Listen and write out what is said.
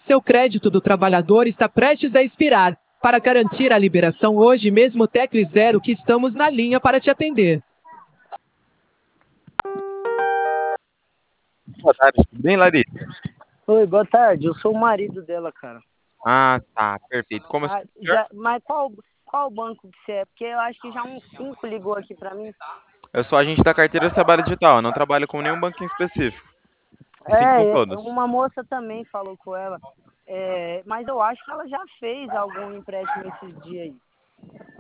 Seu crédito do trabalhador está prestes a expirar. Para garantir a liberação hoje mesmo, tecle 0 que estamos na linha para te atender. Boa tarde, tudo bem, Larissa? Oi, boa tarde. Eu sou o marido dela, cara. Ah, tá, perfeito. Como é o senhor? Mas qual banco que você é? Porque eu acho que já uns 5 ligou aqui pra mim. Eu sou agente da carteira Trabalho Digital, eu não trabalho com nenhum banco em específico. Sim, com todos. Uma moça também falou com ela. Mas eu acho que ela já fez algum empréstimo esses dias aí.